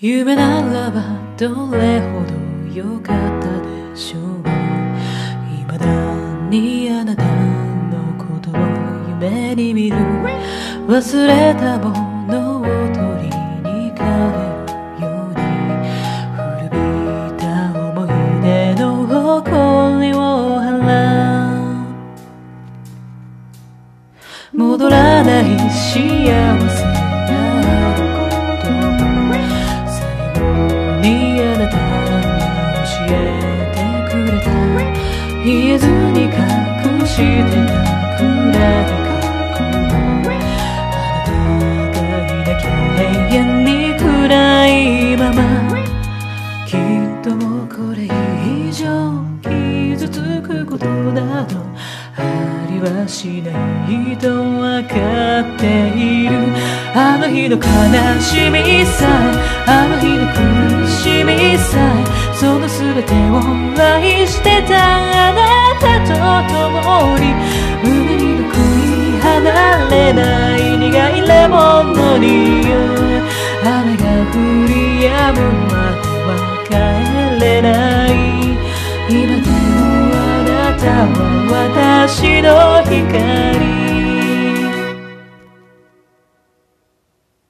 夢ならばどれほど良かったでしょう。未だにあなたのことを夢に見る。忘れたものを取りに行かれるように、古びた思い出の誇りを払う。戻らない幸せなることを最後にあなたが教えてくれた。言えずに隠してたくらい過去も、あなたがいなきゃ永遠に暗いまま。きっともうこれ以上傷つくことなどありはしないと分かっている。あの日の悲しみさえ、あの日の苦しみさえ、その全てを愛してたあなたと共に、海に残り離れない苦いレモンの匂い。雨が降り止むまでは帰れない。今でもあなたは私の光。